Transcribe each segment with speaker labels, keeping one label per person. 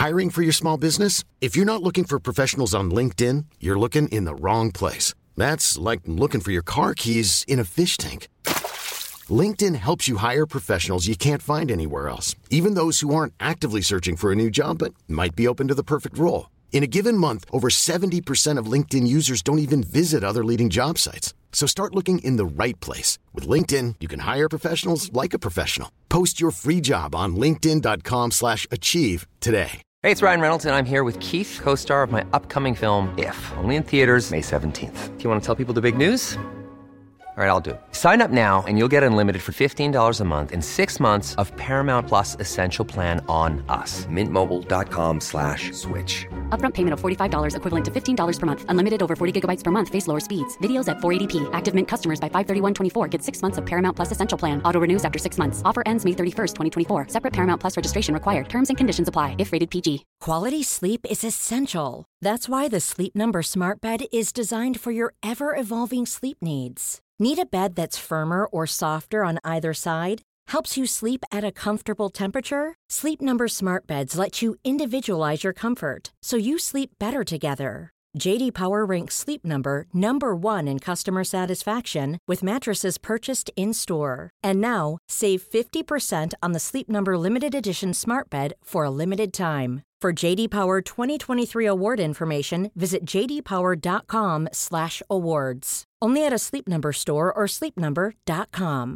Speaker 1: Hiring for your small business? If you're not looking for professionals on LinkedIn, you're looking in the wrong place. That's like looking for your car keys in a fish tank. LinkedIn helps you hire professionals you can't find anywhere else, even those who aren't actively searching for a new job but might be open to the perfect role. In a given month, over 70% of LinkedIn users don't even visit other leading job sites. So start looking in the right place. With LinkedIn, you can hire professionals like a professional. Post your free job on linkedin.com/achieve today.
Speaker 2: Hey, it's Ryan Reynolds, and I'm here with Keith, co-star of my upcoming film, If, only in theaters May 17th. Do you want to tell people the big news? All right, I'll do it. Sign up now and you'll get unlimited for $15 a month and 6 months of Paramount Plus Essential Plan on us. MintMobile.com/switch.
Speaker 3: Upfront payment of $45 equivalent to $15 per month. Unlimited over 40 gigabytes per month. Face lower speeds. Videos at 480p. Active Mint customers by 531.24 get 6 months of Paramount Plus Essential Plan. Auto renews after 6 months. Offer ends May 31st, 2024. Separate Paramount Plus registration required. Terms and conditions apply if rated PG.
Speaker 4: Quality sleep is essential. That's why the Sleep Number Smart Bed is designed for your ever-evolving sleep needs. Need a bed that's firmer or softer on either side? Helps you sleep at a comfortable temperature? Sleep Number Smart Beds let you individualize your comfort, so you sleep better together. J.D. Power ranks Sleep Number number 1 in customer satisfaction with mattresses purchased in-store. And now, save 50% on the Sleep Number Limited Edition Smart Bed for a limited time. For J.D. Power 2023 award information, visit jdpower.com/awards. Only at a Sleep Number store or sleepnumber.com.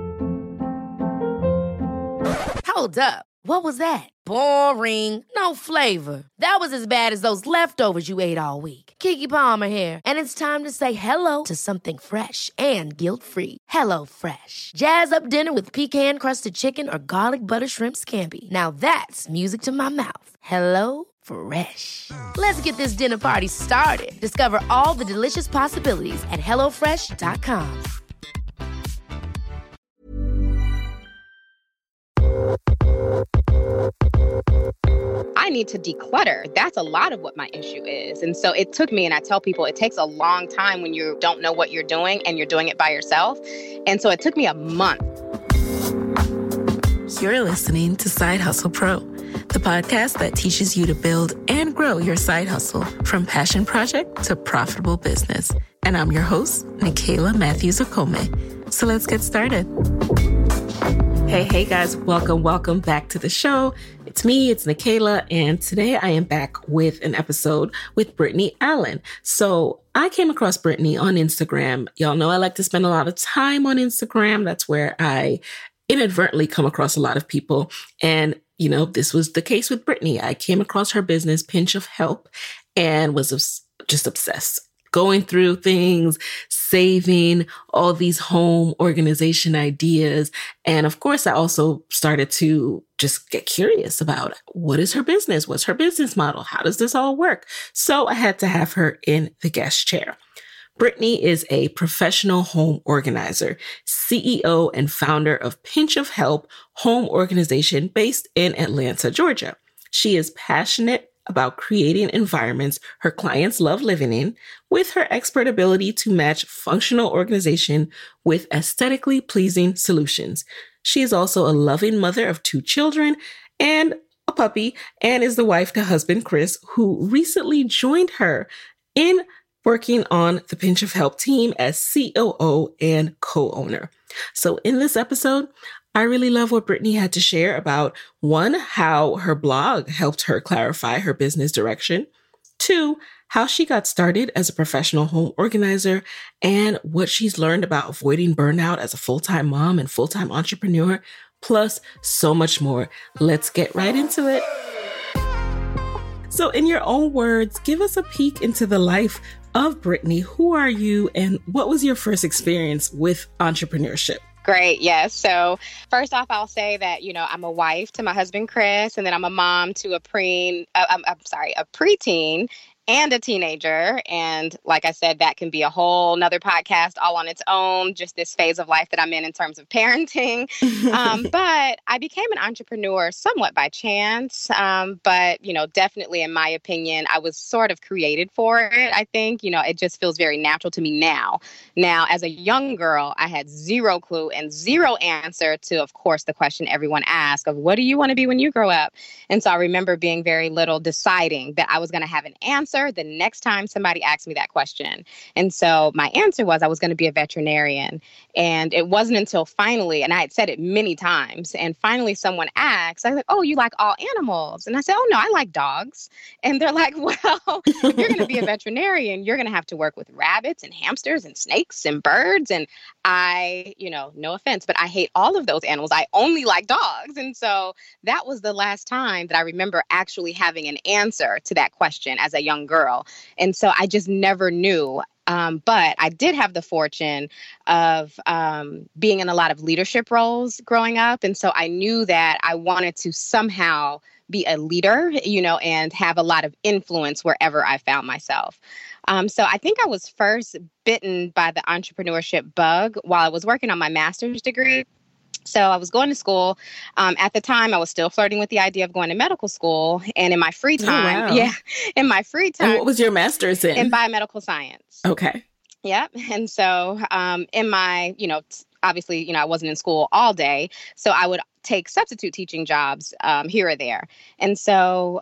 Speaker 5: Hold up. What was that? Boring. No flavor. That was as bad as those leftovers you ate all week. Keke Palmer here, and it's time to say hello to something fresh and guilt-free. Hello Fresh. Jazz up dinner with pecan-crusted chicken or garlic butter shrimp scampi. Now that's music to my mouth. Hello Fresh. Let's get this dinner party started. Discover all the delicious possibilities at hellofresh.com.
Speaker 6: I need to declutter. That's a lot of what my issue is. And so it took me, and I tell people it takes a long time when you don't know what you're doing and you're doing it by yourself. And so it took me a month.
Speaker 7: You're listening to Side Hustle Pro, the podcast that teaches you to build and grow your side hustle from passion project to profitable business. And I'm your host, Nicaila Matthews Okome. So let's get started. Hey guys, welcome back to the show. It's me, it's Nicaila, and today I am back with an episode with Brittany Allen. So I came across Brittany on Instagram. Y'all know I like to spend a lot of time on Instagram. That's where I inadvertently come across a lot of people. And, you know, this was the case with Brittany. I came across her business, Pinch of Help, and was just obsessed. Going through things, saving all these home organization ideas. And of course, I also started to just get curious about what is her business? What's her business model? How does this all work? So I had to have her in the guest chair. Brittany is a professional home organizer, CEO and founder of Pinch of Help home organization based in Atlanta, Georgia. She is passionate about creating environments her clients love living in, with her expert ability to match functional organization with aesthetically pleasing solutions. She is also a loving mother of 2 children and a puppy, and is the wife to husband Chris, who recently joined her in working on the Pinch of Help team as COO and co-owner. So in this episode, I really love what Brittany had to share about, 1, how her blog helped her clarify her business direction, 2, how she got started as a professional home organizer, and what she's learned about avoiding burnout as a full-time mom and full-time entrepreneur, plus so much more. Let's get right into it. So in your own words, give us a peek into the life of Brittany. Who are you, and what was your first experience with entrepreneurship?
Speaker 6: Great. Yes. So first off, I'll say that, you know, I'm a wife to my husband, Chris, and then I'm a mom to a preteen. and a teenager. And like I said, that can be a whole nother podcast all on its own, just this phase of life that I'm in terms of parenting. But I became an entrepreneur somewhat by chance. But, definitely in my opinion, I was sort of created for it. I think, it just feels very natural to me now. Now, as a young girl, I had zero clue and zero answer to, of course, the question everyone asks of what do you want to be when you grow up? And so I remember being very little, deciding that I was going to have an answer the next time somebody asked me that question. And so my answer was I was going to be a veterinarian. And it wasn't until finally, and I had said it many times, and finally someone asked, I was like, oh, you like all animals? And I said, oh, no, I like dogs. And they're like, well, if you're going to be a veterinarian, you're going to have to work with rabbits and hamsters and snakes and birds. And I, no offense, but I hate all of those animals. I only like dogs. And so that was the last time that I remember actually having an answer to that question as a young girl. And so I just never knew. But I did have the fortune of being in a lot of leadership roles growing up. And so I knew that I wanted to somehow be a leader, and have a lot of influence wherever I found myself. So I think I was first bitten by the entrepreneurship bug while I was working on my master's degree. So I was going to school. At the time, I was still flirting with the idea of going to medical school. And in my free time, in my free time.
Speaker 7: And what was your master's in?
Speaker 6: In biomedical science.
Speaker 7: Okay.
Speaker 6: Yep. And so in my, obviously, I wasn't in school all day. So I would take substitute teaching jobs here or there. And so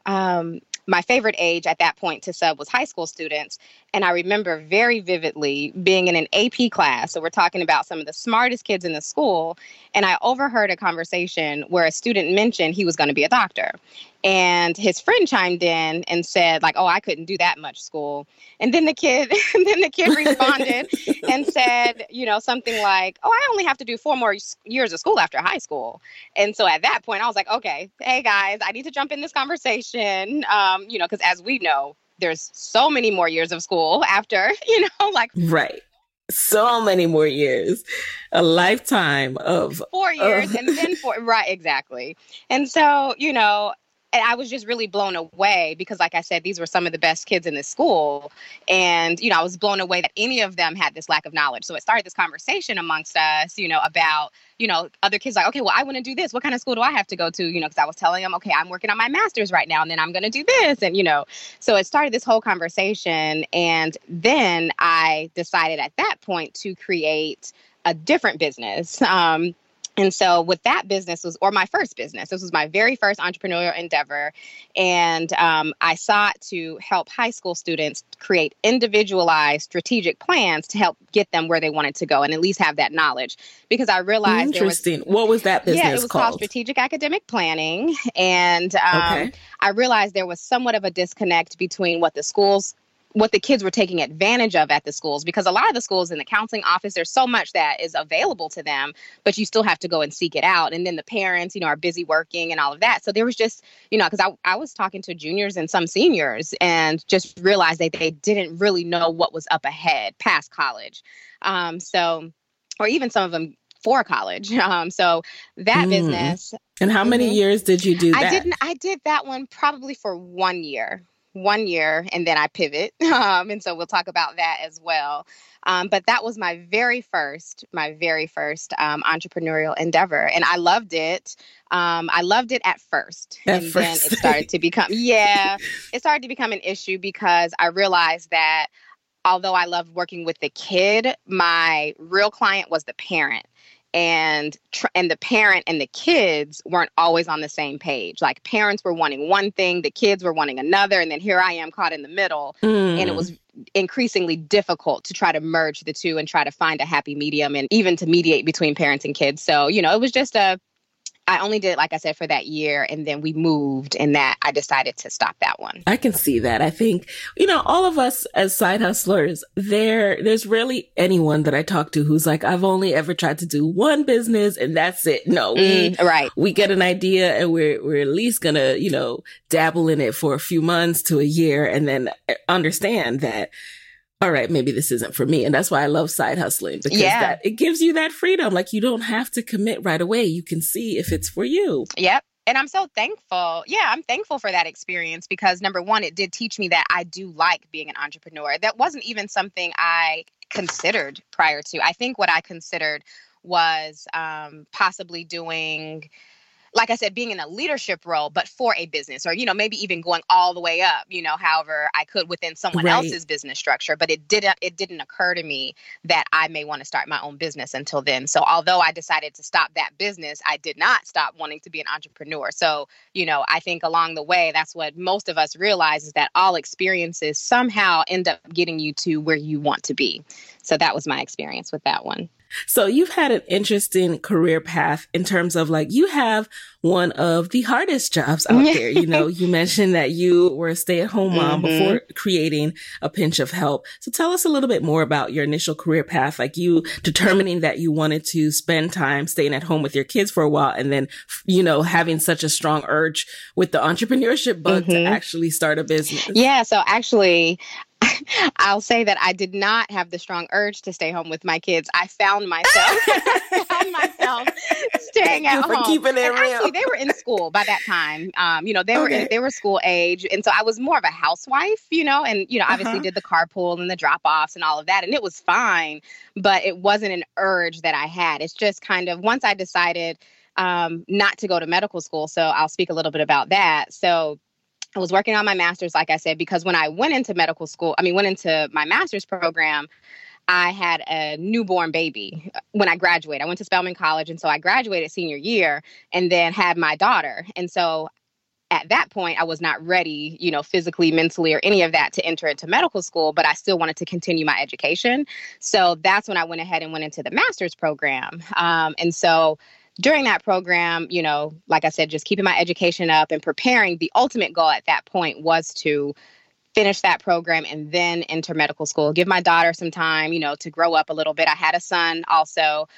Speaker 6: my favorite age at that point to sub was high school students. And I remember very vividly being in an AP class. So we're talking about some of the smartest kids in the school. And I overheard a conversation where a student mentioned he was going to be a doctor. And his friend chimed in and said, like, oh, I couldn't do that much school. And then the kid responded and said, something like, oh, I only have to do 4 more years of school after high school. And so at that point, I was like, okay, hey, guys, I need to jump in this conversation, because as we know, there's so many more years of school after,
Speaker 7: Right. So many more years, a lifetime of
Speaker 6: 4 years and then 4. Right. Exactly. And so, and I was just really blown away because, like I said, these were some of the best kids in the school. And, I was blown away that any of them had this lack of knowledge. So it started this conversation amongst us, about, other kids like, okay, well, I want to do this. What kind of school do I have to go to? Because I was telling them, okay, I'm working on my master's right now, and then I'm going to do this. And, so it started this whole conversation. And then I decided at that point to create a different business. And so with that business or my first business, this was my very first entrepreneurial endeavor. And I sought to help high school students create individualized strategic plans to help get them where they wanted to go and at least have that knowledge. Because I realized
Speaker 7: Interesting. What was that business called?
Speaker 6: Yeah, it was called Strategic Academic Planning. And I realized there was somewhat of a disconnect between what the kids were taking advantage of at the schools, because a lot of the schools in the counseling office, there's so much that is available to them, but you still have to go and seek it out. And then the parents, are busy working and all of that. So there was just, because I was talking to juniors and some seniors and just realized that they didn't really know what was up ahead past college. Or even some of them for college. So that business.
Speaker 7: And how many years did you do that?
Speaker 6: I did that one probably for 1 year. 1 year, and then I pivot. And so we'll talk about that as well. But that was my very first entrepreneurial endeavor. And I loved it. I loved it at first. Then it started to become, it started to become an issue because I realized that although I loved working with the kid, my real client was the parent. And the parent and the kids weren't always on the same page. Like parents were wanting one thing, the kids were wanting another. And then here I am caught in the middle. And it was increasingly difficult to try to merge the two and try to find a happy medium and even to mediate between parents and kids. So, it was just I only did it, like I said, for that year, and then we moved, and that I decided to stop that one.
Speaker 7: I can see that. I think, all of us as side hustlers, there's rarely anyone that I talk to who's like, I've only ever tried to do one business and that's it. No, we get an idea and we're at least gonna, dabble in it for a few months to a year and then understand that, all right, maybe this isn't for me. And that's why I love side hustling, because it gives you that freedom. Like you don't have to commit right away. You can see if it's for you.
Speaker 6: Yep. And I'm so thankful. Yeah, I'm thankful for that experience because number one, it did teach me that I do like being an entrepreneur. That wasn't even something I considered prior to. I think what I considered was possibly doing, like I said, being in a leadership role, but for a business or, maybe even going all the way up, however I could within someone else's business structure. But it didn't occur to me that I may want to start my own business until then. So although I decided to stop that business, I did not stop wanting to be an entrepreneur. So, I think along the way, that's what most of us realize is that all experiences somehow end up getting you to where you want to be. So that was my experience with that one.
Speaker 8: So you've had an interesting career path in terms of you have one of the hardest jobs out there. You mentioned that you were a stay-at-home mom before creating A Pinch of Help. So tell us a little bit more about your initial career path, you determining that you wanted to spend time staying at home with your kids for a while and then, having such a strong urge with the entrepreneurship bug to actually start a business.
Speaker 6: Yeah. So actually, I'll say that I did not have the strong urge to stay home with my kids. I found myself staying at home.
Speaker 8: For keeping it real.
Speaker 6: Actually, they were in school by that time. They were school age, and so I was more of a housewife. And obviously did the carpool and the drop offs and all of that, and it was fine. But it wasn't an urge that I had. It's just kind of once I decided not to go to medical school. So I'll speak a little bit about that. So I was working on my master's, like I said, because when I went into went into my master's program, I had a newborn baby when I graduated. I went to Spelman College. And so I graduated senior year and then had my daughter. And so at that point, I was not ready, physically, mentally, or any of that to enter into medical school, but I still wanted to continue my education. So that's when I went ahead and went into the master's program. And so during that program, like I said, just keeping my education up and preparing, the ultimate goal at that point was to finish that program and then enter medical school, give my daughter some time, to grow up a little bit. I had a son also.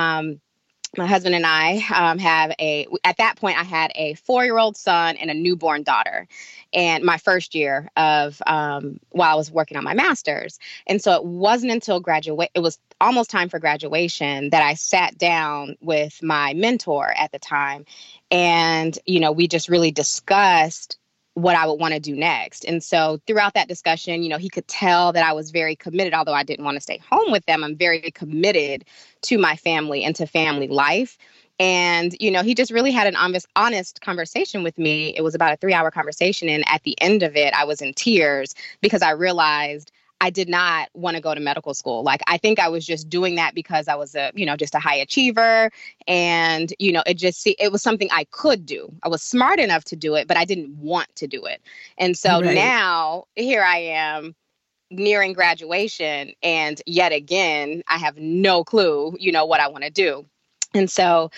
Speaker 6: My husband and I at that point, I had a 4-year-old son and a newborn daughter. And my first year of while I was working on my master's. And so it wasn't until it was almost time for graduation that I sat down with my mentor at the time. And, we just really discussed what I would want to do next. And so throughout that discussion, he could tell that I was very committed, although I didn't want to stay home with them. I'm very committed to my family and to family life. And, he just really had an honest conversation with me. It was about a 3-hour conversation. And at the end of it, I was in tears because I realized I did not want to go to medical school. I think I was just doing that because I was just a high achiever. And, it was something I could do. I was smart enough to do it, but I didn't want to do it. And so now here I am nearing graduation. And yet again, I have no clue, what I want to do. And so,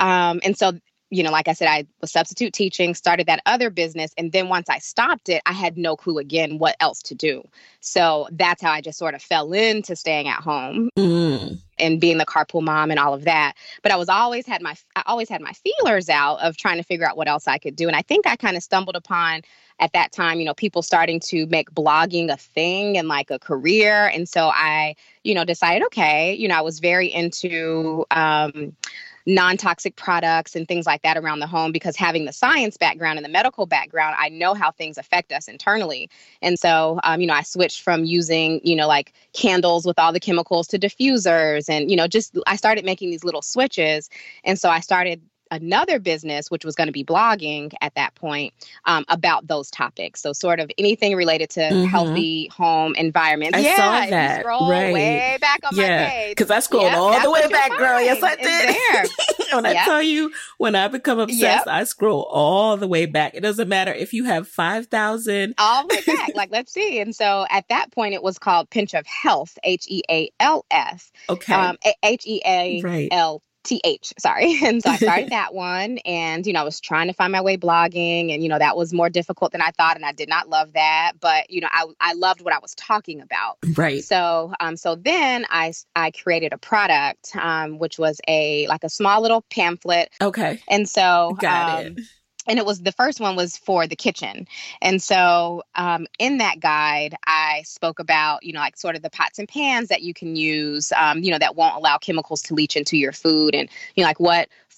Speaker 6: like I said, I was substitute teaching, started that other business. And then once I stopped it, I had no clue again what else to do. So that's how I just sort of fell into staying at home and being the carpool mom and all of that. But I always had my feelers out of trying to figure out what else I could do. And I think I kind of stumbled upon at that time, people starting to make blogging a thing and a career. And so I, decided, okay, I was very into non-toxic products and things like that around the home because having the science background and the medical background, I know how things affect us internally. And so, I switched from using, candles with all the chemicals to diffusers and, I started making these little switches. And so I started another business, which was going to be blogging at that point, about those topics. So sort of anything related to healthy home environments.
Speaker 8: I saw that.
Speaker 6: You scroll way back on my page.
Speaker 8: Because I scrolled all the way back, girl. Yes, I did. When I tell you, when I become obsessed, I scroll all the way back. It doesn't matter if you have 5,000.
Speaker 6: All the way back. Let's see. And so at that point, it was called Pinch of Health, HEALF.
Speaker 8: Okay.
Speaker 6: HEALF. Sorry. And so I started that one and, I was trying to find my way blogging and, that was more difficult than I thought. And I did not love that. But, I loved what I was talking about.
Speaker 8: Right.
Speaker 6: So, then I created a product, which was a small little pamphlet.
Speaker 8: Okay.
Speaker 6: And so,
Speaker 8: got it.
Speaker 6: And the first one was for the kitchen. And so in that guide, I spoke about, sort of the pots and pans that you can use, that won't allow chemicals to leach into your food and, what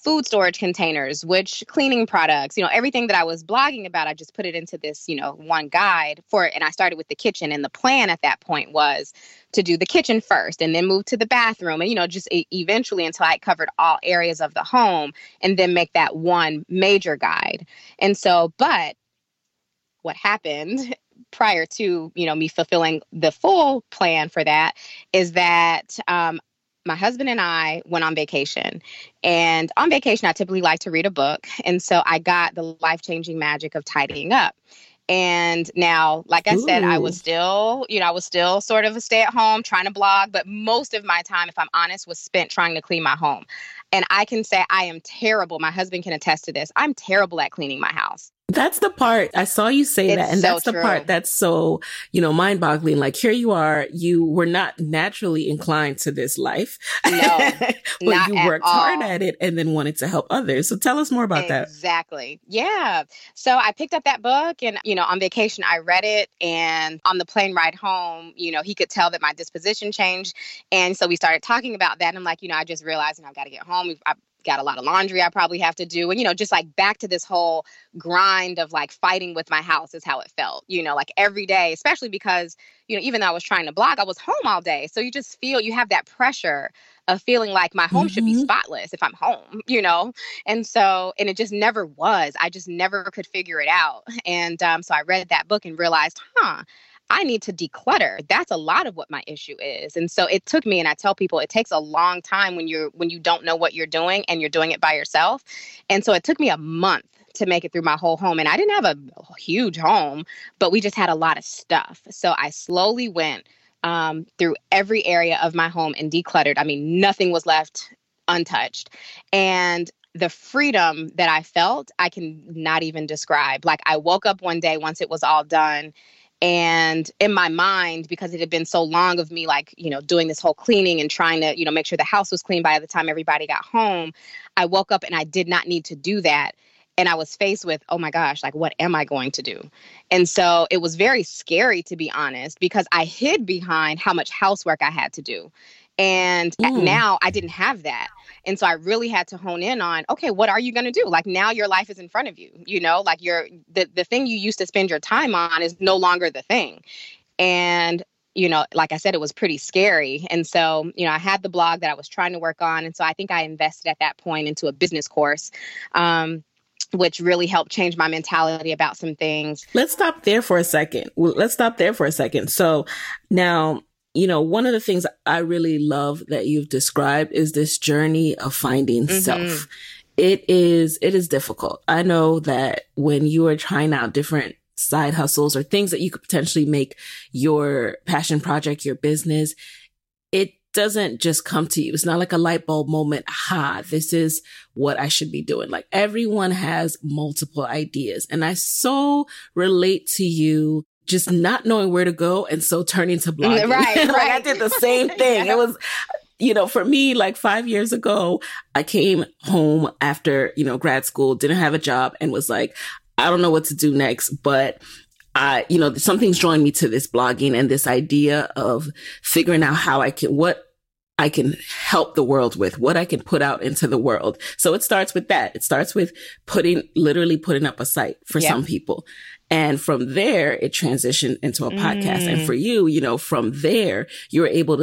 Speaker 6: food storage containers, which cleaning products, everything that I was blogging about, I just put it into this, one guide for it. And I started with the kitchen. And the plan at that point was to do the kitchen first and then move to the bathroom and, just eventually until I covered all areas of the home and then make that one major guide. And so, but what happened prior to, me fulfilling the full plan for that is that, my husband and I went on vacation, and on vacation, I typically like to read a book. And so I got The Life-Changing Magic of Tidying Up. And now, like I said, I was still sort of a stay-at-home trying to blog, but most of my time, if I'm honest, was spent trying to clean my home. And I can say I am terrible. My husband can attest to this. I'm terrible at cleaning my house.
Speaker 8: That's the part, I saw you say that, and so that's the part that's so, mind-boggling. Like, here you are, you were not naturally inclined to this life.
Speaker 6: No,
Speaker 8: but you worked hard at it and then wanted to help others. So tell us more about that.
Speaker 6: Exactly. Yeah. So I picked up that book and, on vacation, I read it. And on the plane ride home, he could tell that my disposition changed. And so we started talking about that. And I'm like, I just realized, I've got to get home. I've got a lot of laundry I probably have to do. And, just like back to this whole grind of like fighting with my house is how it felt, like every day, especially because, even though I was trying to blog, I was home all day. So you just feel you have that pressure of feeling like my home should be spotless if I'm home, And so, and it just never was. I just never could figure it out. And so I read that book and realized, I need to declutter. That's a lot of what my issue is. And so it took me, and I tell people it takes a long time when you don't know what you're doing and you're doing it by yourself. And so it took me a month to make it through my whole home. And I didn't have a huge home, but we just had a lot of stuff. So I slowly went through every area of my home and decluttered. I mean, nothing was left untouched. And the freedom that I felt, I can not even describe. Like, I woke up one day once it was all done, and in my mind, because it had been so long of me, like, doing this whole cleaning and trying to, make sure the house was clean by the time everybody got home, I woke up and I did not need to do that. And I was faced with, oh my gosh, like, what am I going to do? And so it was very scary, to be honest, because I hid behind how much housework I had to do. And now I didn't have that. And so I really had to hone in on, okay, what are you going to do? Like, now your life is in front of you, like the thing you used to spend your time on is no longer the thing. And, like I said, it was pretty scary. And so, I had the blog that I was trying to work on. And so I think I invested at that point into a business course, which really helped change my mentality about some things.
Speaker 8: Let's stop there for a second. So now, one of the things I really love that you've described is this journey of finding self. It is difficult. I know that when you are trying out different side hustles or things that you could potentially make your passion project, your business, it doesn't just come to you. It's not like a light bulb moment. This is what I should be doing. Like, everyone has multiple ideas. And I so relate to you just not knowing where to go. And so turning to blogging.
Speaker 6: Right.
Speaker 8: Like, I did the same thing. It was, for me, like 5 years ago, I came home after, grad school, didn't have a job, and was like, I don't know what to do next, but something's drawing me to this blogging and this idea of figuring out how what I can help the world with, what I can put out into the world. So it starts with that. It starts with literally putting up a site for some people. And from there, it transitioned into a podcast. And for you, from there, you're able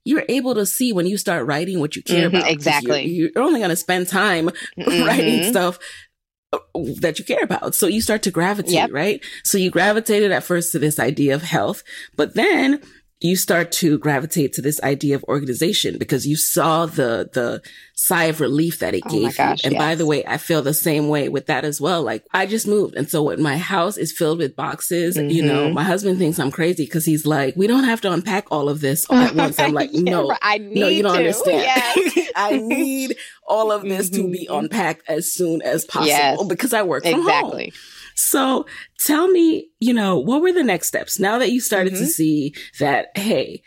Speaker 8: to see when you start writing what you care about.
Speaker 6: Exactly.
Speaker 8: You're only going to spend time writing stuff that you care about. So you start to gravitate, right? So you gravitated at first to this idea of health, but then you start to gravitate to this idea of organization because you saw the sigh of relief that it gave you. And by the way, I feel the same way with that as well. Like, I just moved. And so when my house is filled with boxes, my husband thinks I'm crazy because he's like, we don't have to unpack all of this all at once. I'm like, no, you don't understand. Yes. I need all of this to be unpacked as soon as possible because I work from home. So tell me, what were the next steps? Now that you started to see that, hey,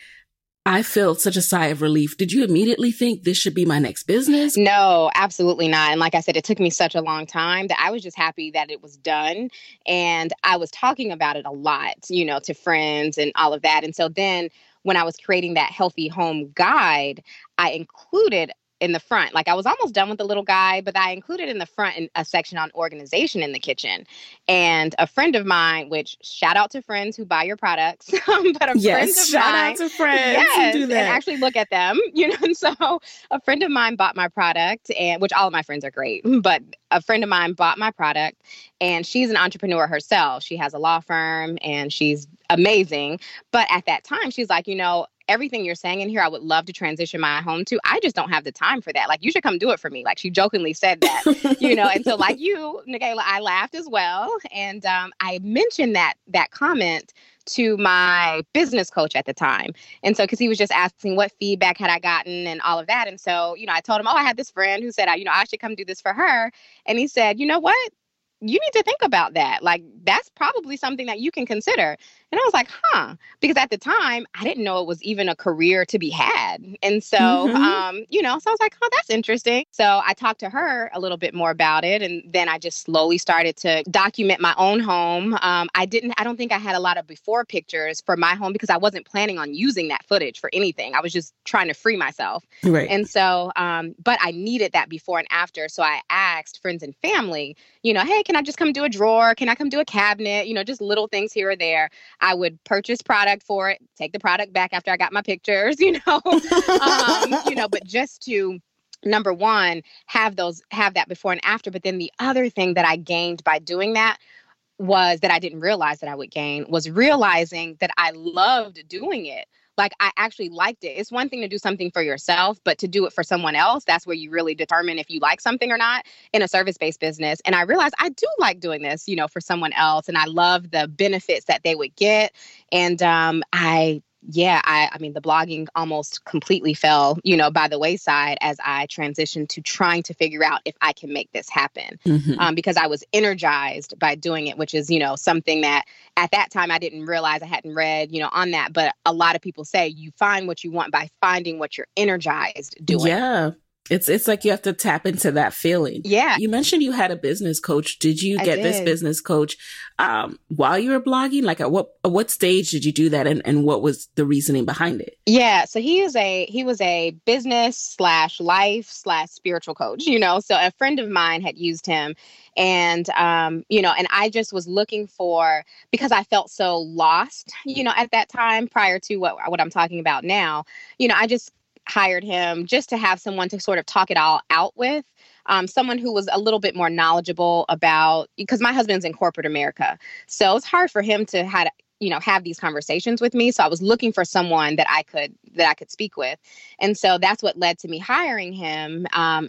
Speaker 8: I felt such a sigh of relief. Did you immediately think this should be my next business?
Speaker 6: No, absolutely not. And like I said, it took me such a long time that I was just happy that it was done. And I was talking about it a lot, to friends and all of that. And so then when I was creating that healthy home guide, I included in the front. Like I was almost done with the little guide, but I included in the front a section on organization in the kitchen. And a friend of mine, which shout out to friends who buy your products, but a friend of mine.
Speaker 8: Shout out to friends who do that.
Speaker 6: And actually look at them, And so a friend of mine bought my product, and which all of my friends are great, but a friend of mine bought my product, and she's an entrepreneur herself. She has a law firm and she's amazing. But at that time, she's like, everything you're saying in here, I would love to transition my home to. I just don't have the time for that. Like, you should come do it for me. Like, she jokingly said that, and so like you, Nikayla, I laughed as well. And I mentioned that comment to my business coach at the time. And so, because he was just asking what feedback had I gotten and all of that. And so, I told him, I had this friend who said, I should come do this for her. And he said, you know what? You need to think about that. Like, that's probably something that you can consider. And I was like, because at the time I didn't know it was even a career to be had. And so, so I was like, that's interesting. So I talked to her a little bit more about it. And then I just slowly started to document my own home. I don't think I had a lot of before pictures for my home because I wasn't planning on using that footage for anything. I was just trying to free myself.
Speaker 8: Right.
Speaker 6: And so, but I needed that before and after. So I asked friends and family, hey, can I just come do a drawer? Can I come do a cabinet? Just little things here or there. I would purchase product for it, take the product back after I got my pictures, but just to, number one, have that before and after. But then the other thing that I gained by doing that was that I didn't realize that I would gain was realizing that I loved doing it. Like, I actually liked it. It's one thing to do something for yourself, but to do it for someone else, that's where you really determine if you like something or not in a service-based business. And I realized I do like doing this, for someone else. And I love the benefits that they would get. And I mean, the blogging almost completely fell, by the wayside as I transitioned to trying to figure out if I can make this happen. Because I was energized by doing it, which is, something that at that time I didn't realize. I hadn't read, on that. But a lot of people say you find what you want by finding what you're energized doing.
Speaker 8: Yeah. It's like you have to tap into that feeling.
Speaker 6: Yeah.
Speaker 8: You mentioned you had a business coach. Did you get this business coach while you were blogging? Like at what stage did you do that, and what was the reasoning behind it?
Speaker 6: Yeah. So he was a business /life/spiritual coach, so a friend of mine had used him. And, and I just was looking for, because I felt so lost, at that time prior to what I'm talking about now, I just hired him just to have someone to sort of talk it all out with, someone who was a little bit more knowledgeable about, because my husband's in corporate America. So it's hard for him to have these conversations with me. So I was looking for someone that I could speak with. And so that's what led to me hiring him.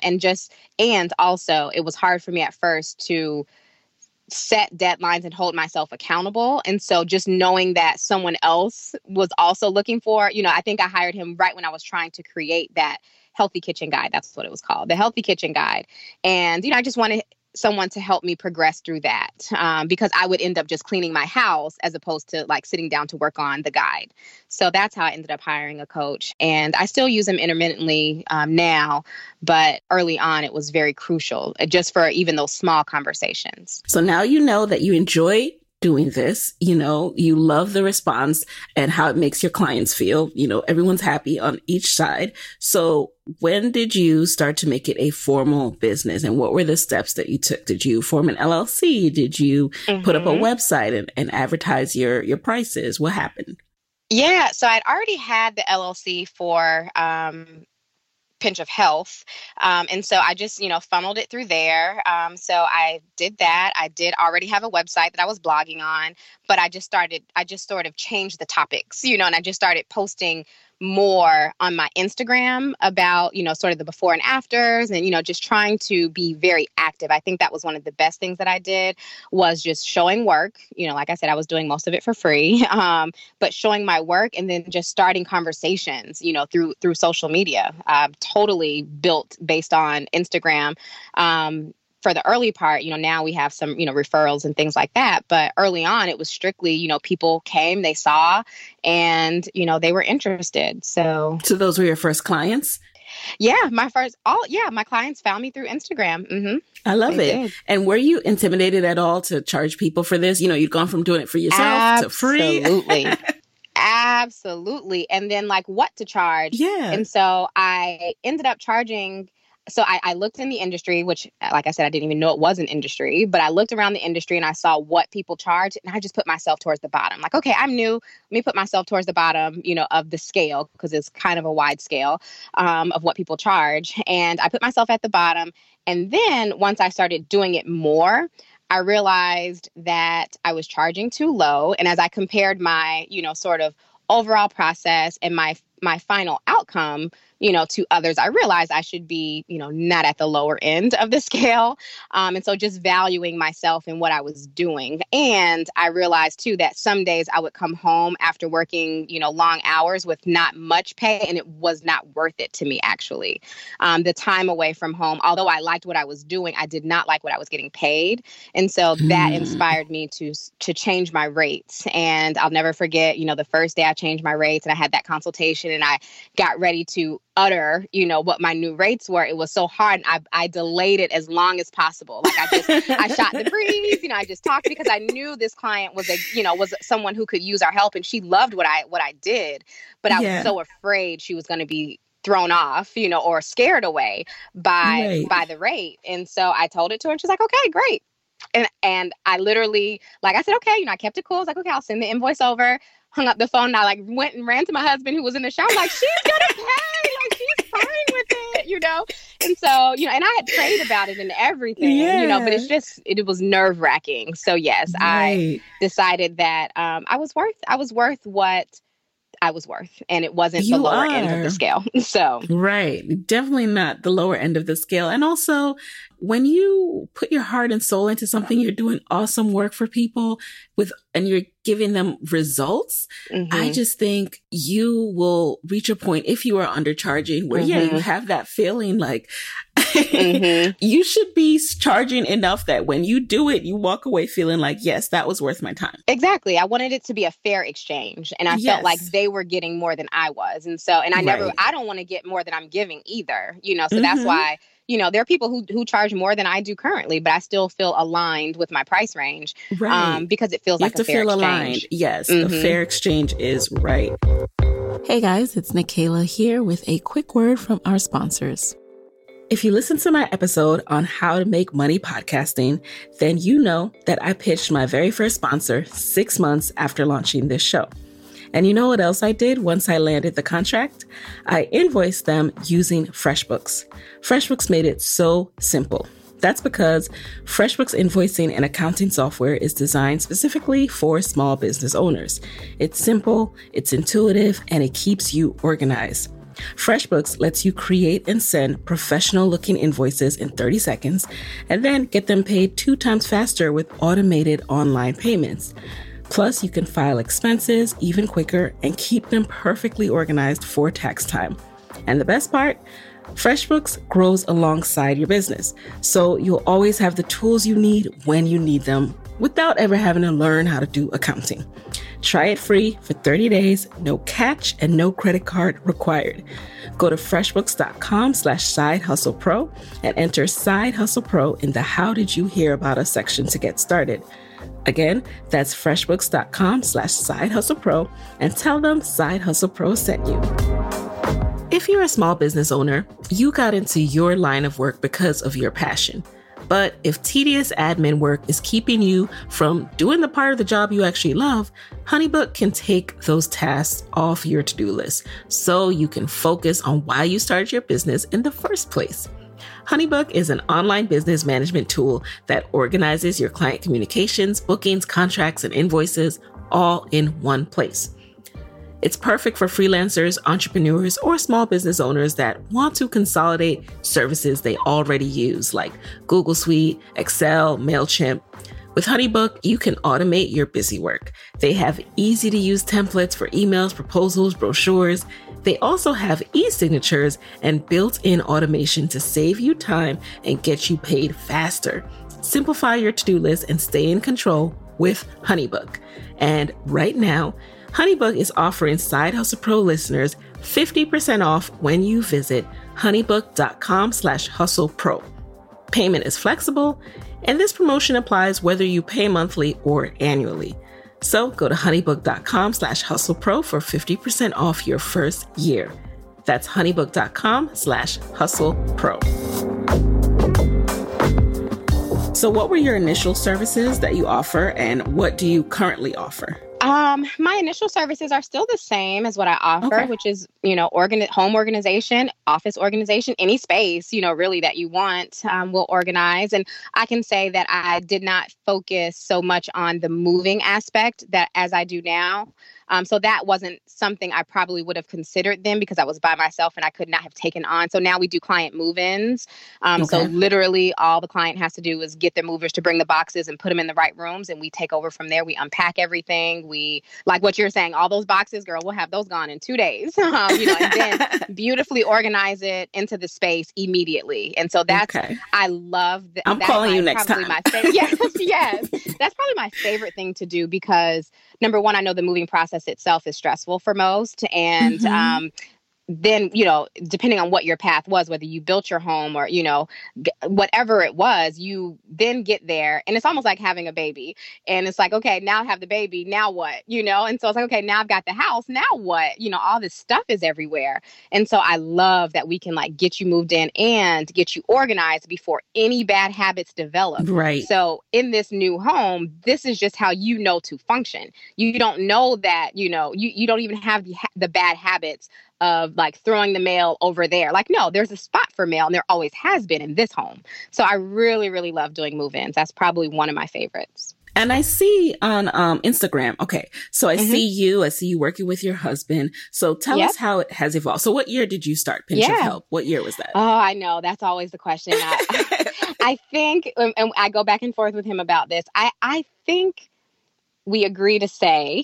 Speaker 6: And also it was hard for me at first to set deadlines and hold myself accountable. And so just knowing that someone else was also looking for, I think I hired him right when I was trying to create that Healthy Kitchen Guide. That's what it was called, the Healthy Kitchen Guide. And, I just wanted someone to help me progress through that because I would end up just cleaning my house as opposed to like sitting down to work on the guide. So that's how I ended up hiring a coach. And I still use him intermittently now, but early on it was very crucial just for even those small conversations.
Speaker 8: So now you know that you enjoy doing this, you love the response and how it makes your clients feel, everyone's happy on each side. So when did you start to make it a formal business, and what were the steps that you took? Did you form an LLC? Did you put up a website and advertise your prices? What happened?
Speaker 6: Yeah. So I'd already had the LLC for, Pinch of Health. And so I just, funneled it through there. So I did that. I did already have a website that I was blogging on, but I just sort of changed the topics, and I just started posting more on my Instagram about, sort of the before and afters and, just trying to be very active. I think that was one of the best things that I did was just showing work. Like I said, I was doing most of it for free, but showing my work and then just starting conversations, through social media, totally built based on Instagram. For the early part, now we have some, referrals and things like that. But early on, it was strictly, people came, they saw, and, they were interested. So
Speaker 8: those were your first clients?
Speaker 6: Yeah, my clients found me through Instagram. Mm-hmm.
Speaker 8: I love it. Did. And were you intimidated at all to charge people for this? You'd gone from doing it for yourself to free.
Speaker 6: Absolutely. Absolutely. And then like what to charge.
Speaker 8: Yeah.
Speaker 6: And so I ended up charging. So I looked in the industry, which, like I said, I didn't even know it was an industry, but I looked around the industry and I saw what people charge. And I just put myself towards the bottom. Like, okay, I'm new. Let me put myself towards the bottom, of the scale, because it's kind of a wide scale of what people charge. And I put myself at the bottom. And then once I started doing it more, I realized that I was charging too low. And as I compared my, sort of overall process and my final outcome, to others, I realized I should be, not at the lower end of the scale. And so just valuing myself and what I was doing. And I realized too that some days I would come home after working, long hours with not much pay, and it was not worth it to me, actually. The time away from home, although I liked what I was doing, I did not like what I was getting paid. And so that inspired me to change my rates. And I'll never forget, the first day I changed my rates and I had that consultation and I got ready to utter, what my new rates were. It was so hard. And I delayed it as long as possible. Like I shot the breeze, I just talked because I knew this client was was someone who could use our help, and she loved what I did, but I was so afraid she was going to be thrown off, or scared away by the rate. And so I told it to her and she's like, okay, great. And I literally, like I said, okay, I kept it cool. I was like, okay, I'll send the invoice over. Hung up the phone, and I went and ran to my husband who was in the shower, like, she's gonna pay, like she's fine with it, And so, and I had prayed about it and everything, but it was nerve wracking. So yes, I decided that I was worth what I was worth, and it wasn't the lower end of the scale. So
Speaker 8: right, definitely not the lower end of the scale. And also, when you put your heart and soul into something, you're doing awesome work for people and you're giving them results. I just think you will reach a point, if you are undercharging, where you have that feeling like you should be charging enough that when you do it, you walk away feeling like, yes, that was worth my time.
Speaker 6: Exactly. I wanted it to be a fair exchange. And I felt like they were getting more than I was. And so, and I don't want to get more than I'm giving either, so that's why, there are people who charge more than I do currently, but I still feel aligned with my price range because it feels like a fair exchange. Aligned.
Speaker 8: Yes, a fair exchange is right. Hey guys, it's Nikayla here with a quick word from our sponsors. If you listen to my episode on how to make money podcasting, then you know that I pitched my very first sponsor 6 months after launching this show. And you know what else I did once I landed the contract? I invoiced them using FreshBooks. FreshBooks made it so simple. That's because FreshBooks invoicing and accounting software is designed specifically for small business owners. It's simple, it's intuitive, and it keeps you organized. FreshBooks lets you create and send professional-looking invoices in 30 seconds and then get them paid 2 times faster with automated online payments. Plus, you can file expenses even quicker and keep them perfectly organized for tax time. And the best part? FreshBooks grows alongside your business, so you'll always have the tools you need when you need them without ever having to learn how to do accounting. Try it free for 30 days, no catch, and no credit card required. Go to freshbooks.com/sidehustlepro and enter Side Hustle Pro in the How Did You Hear About Us section to get started. Again, that's freshbooks.com/sidehustlepro and tell them Side Hustle Pro sent you. If you're a small business owner, you got into your line of work because of your passion. But if tedious admin work is keeping you from doing the part of the job you actually love, HoneyBook can take those tasks off your to-do list so you can focus on why you started your business in the first place. HoneyBook is an online business management tool that organizes your client communications, bookings, contracts, and invoices all in one place. It's perfect for freelancers, entrepreneurs, or small business owners that want to consolidate services they already use, like Google Suite, Excel, MailChimp. With HoneyBook, you can automate your busy work. They have easy-to-use templates for emails, proposals, brochures. They also have e-signatures and built-in automation to save you time and get you paid faster. Simplify your to-do list and stay in control with HoneyBook. And right now, HoneyBook is offering Side Hustle Pro listeners 50% off when you visit honeybook.com/hustlepro. Payment is flexible, and this promotion applies whether you pay monthly or annually. So go to honeybook.com/hustlepro for 50% off your first year. That's honeybook.com/hustlepro. So what were your initial services that you offer, and what do you currently offer?
Speaker 6: My initial services are still the same as what I offer, which is, home organization, office organization, any space, really that you want, we'll organize. And I can say that I did not focus so much on the moving aspect that as I do now. So that wasn't something I probably would have considered then because I was by myself and I could not have taken on. So now we do client move-ins. So literally all the client has to do is get the movers to bring the boxes and put them in the right rooms. And we take over from there. We unpack everything. We, like what you're saying, all those boxes, girl, we'll have those gone in 2 days, and then beautifully organize it into the space immediately. And so that's, I love that.
Speaker 8: I'm calling you next time.
Speaker 6: Yes. That's probably my favorite thing to do because number one, I know the moving process itself is stressful for most. And then, depending on what your path was, whether you built your home or, whatever it was, you then get there and it's almost like having a baby. And it's like, okay, now I have the baby. Now what? And so it's like, okay, now I've got the house. Now what? All this stuff is everywhere. And so I love that we can get you moved in and get you organized before any bad habits develop.
Speaker 8: Right.
Speaker 6: So in this new home, this is just how to function. You don't know that, you don't even have the bad habits of throwing the mail over there. No, there's a spot for mail and there always has been in this home. So I really, really love doing move-ins. That's probably one of my favorites.
Speaker 8: And I see on Instagram, so I see you working with your husband. So tell us how it has evolved. So what year did you start Pinch of Help? What year was that?
Speaker 6: Oh, I know. That's always the question. I think, and I go back and forth with him about this, I think we agree to say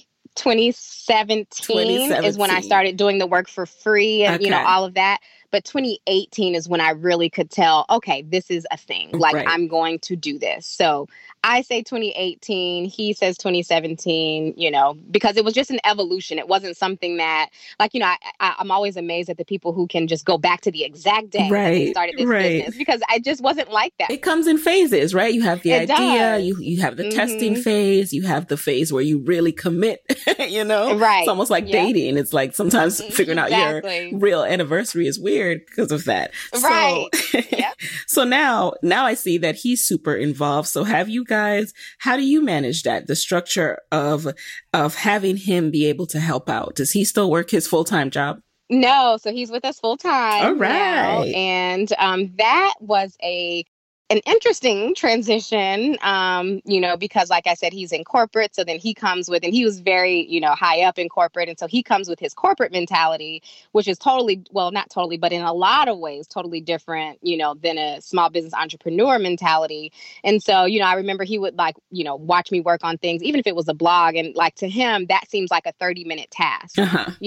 Speaker 6: 2017 is when I started doing the work for free and, all of that. But 2018 is when I really could tell, okay, this is a thing. I'm going to do this. So I say 2018, he says 2017, because it was just an evolution. It wasn't something that, I'm always amazed at the people who can just go back to the exact day that they started this business because I just wasn't like that.
Speaker 8: It comes in phases, right? You have the idea, you have the testing phase, you have the phase where you really commit,
Speaker 6: Right.
Speaker 8: It's almost like dating. It's like sometimes figuring out your real anniversary is weird because of that.
Speaker 6: Right.
Speaker 8: So now I see that he's super involved. So how do you manage that? The structure of having him be able to help out? Does he still work his full-time job?
Speaker 6: No. So he's with us full time.
Speaker 8: All right.
Speaker 6: Now, and that was an interesting transition, because like I said, he's in corporate. So then he comes with, and he was very, high up in corporate. And so he comes with his corporate mentality, which is not totally, but in a lot of ways, totally different, than a small business entrepreneur mentality. And so, I remember he would watch me work on things, even if it was a blog. And to him, that seems like a 30-minute task,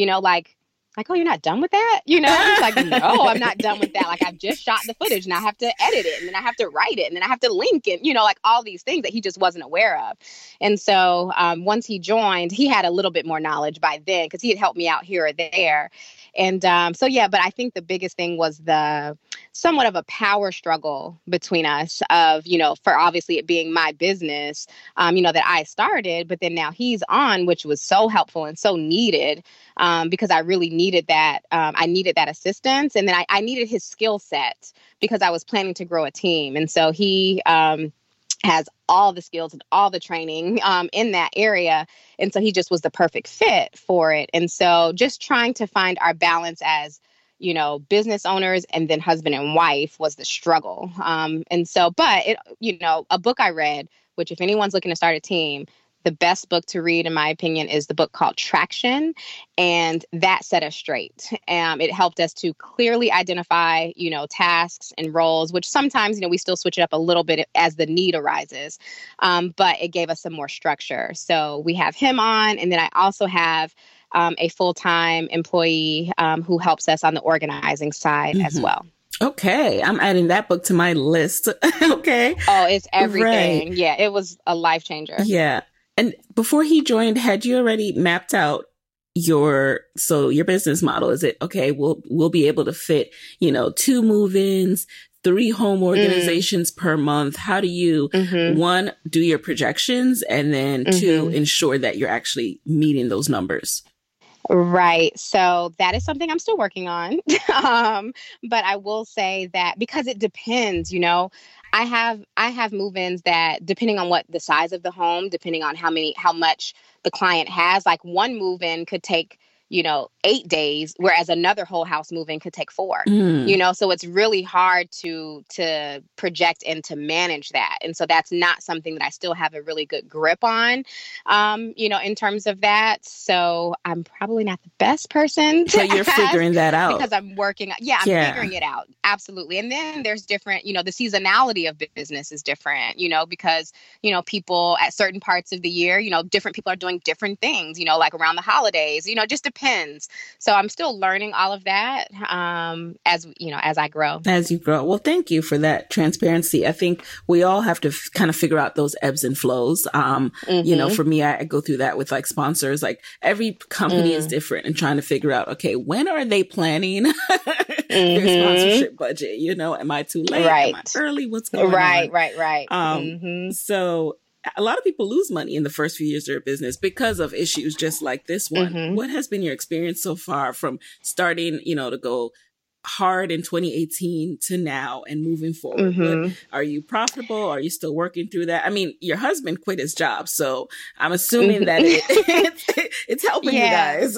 Speaker 6: oh, you're not done with that? He's like, no, I'm not done with that. I've just shot the footage and I have to edit it and then I have to write it and then I have to link it, all these things that he just wasn't aware of. And so once he joined, he had a little bit more knowledge by then because he had helped me out here or there. And but I think the biggest thing was the somewhat of a power struggle between us of, for obviously it being my business, that I started, but then now he's on, which was so helpful and so needed because I really needed that. I needed that assistance. And then I needed his skill set because I was planning to grow a team. And so he has all the skills and all the training in that area. And so he just was the perfect fit for it. And so just trying to find our balance as, business owners and then husband and wife was the struggle. And so, but it, a book I read, which if anyone's looking to start a team, the best book to read, in my opinion, is the book called Traction. And that set us straight. It helped us to clearly identify, tasks and roles, which sometimes, we still switch it up a little bit as the need arises. But it gave us some more structure. So we have him on. And then I also have a full-time employee who helps us on the organizing side as well.
Speaker 8: Okay. I'm adding that book to my list. Okay.
Speaker 6: Oh, it's everything.
Speaker 8: Right.
Speaker 6: Yeah. It was a life changer.
Speaker 8: Yeah. And before he joined, had you already mapped out your business model? Is it, okay, we'll be able to fit, 2 move-ins, 3 home organizations per month. How do you, one, do your projections, and then 2, ensure that you're actually meeting those numbers?
Speaker 6: Right. So that is something I'm still working on. But I will say that because it depends, I have move-ins that, depending on what the size of the home, depending on how much the client has, like one move-in could take, 8 days, whereas another whole house move-in could take 4, so it's really hard to project and to manage that. And so that's not something that I still have a really good grip on, in terms of that. So I'm probably not the best person to
Speaker 8: So you're figuring that out.
Speaker 6: Because I'm working. I'm figuring it out. Absolutely. And then there's different, the seasonality of business is different, because, people at certain parts of the year, different people are doing different things, like around the holidays, just depends. So I'm still learning all of that as I grow.
Speaker 8: As you grow. Well, thank you for that transparency. I think we all have to kind of figure out those ebbs and flows. For me, I go through that with like sponsors. Like every company is different, and trying to figure out, okay, when are they planning their sponsorship budget? Am I too late?
Speaker 6: Right.
Speaker 8: Am I early? What's going on?
Speaker 6: Right.
Speaker 8: So a lot of people lose money in the first few years of their business because of issues just like this one. What has been your experience so far from starting, to go hard in 2018 to now and moving forward? Are you profitable? Are you still working through that? I mean, your husband quit his job, so I'm assuming that it's helping you guys.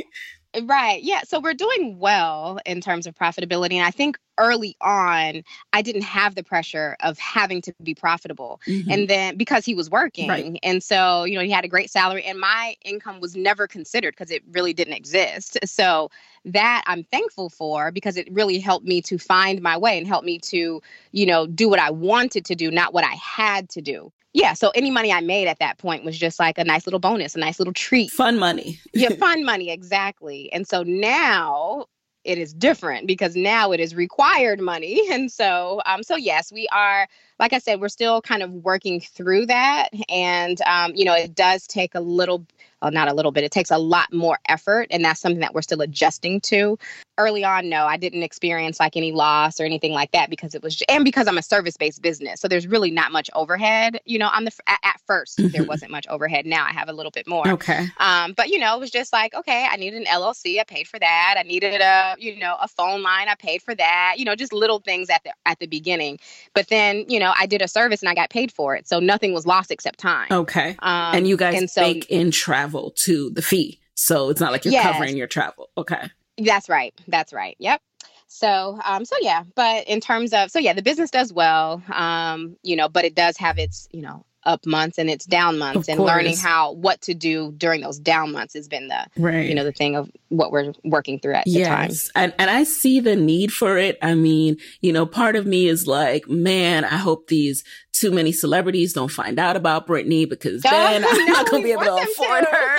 Speaker 6: Right. Yeah. So we're doing well in terms of profitability. And I think early on, I didn't have the pressure of having to be profitable. And then because he was working. Right. And so, he had a great salary, and my income was never considered because it really didn't exist. So that I'm thankful for, because it really helped me to find my way and helped me to, do what I wanted to do, not what I had to do. Yeah. So any money I made at that point was just like a nice little bonus, a nice little treat.
Speaker 8: Fun money.
Speaker 6: Yeah, fun money. Exactly. And so now it is different, because now it is required money. And so, yes, we are, like I said, we're still kind of working through that. And, it does take not a little bit, it takes a lot more effort. And that's something that we're still adjusting to. Early on, no, I didn't experience like any loss or anything like that, because because I'm a service-based business. So there's really not much overhead, at first there wasn't much overhead. Now I have a little bit more.
Speaker 8: Okay.
Speaker 6: But, it was just like, okay, I needed an LLC. I paid for that. I needed a phone line. I paid for that, just little things at the beginning. But then, I did a service and I got paid for it. So nothing was lost except time.
Speaker 8: Okay. And you guys bake in travel to the fee. So it's not like you're covering your travel. Okay.
Speaker 6: That's right. Yep. So, but in terms of, the business does well, but it does have its, up months and its down months, and learning what to do during those down months has been the, the thing of what we're working through at the time.
Speaker 8: And I see the need for it. I mean, part of me is like, man, I hope these too many celebrities don't find out about Brittany, because then I'm not going to be able to afford her.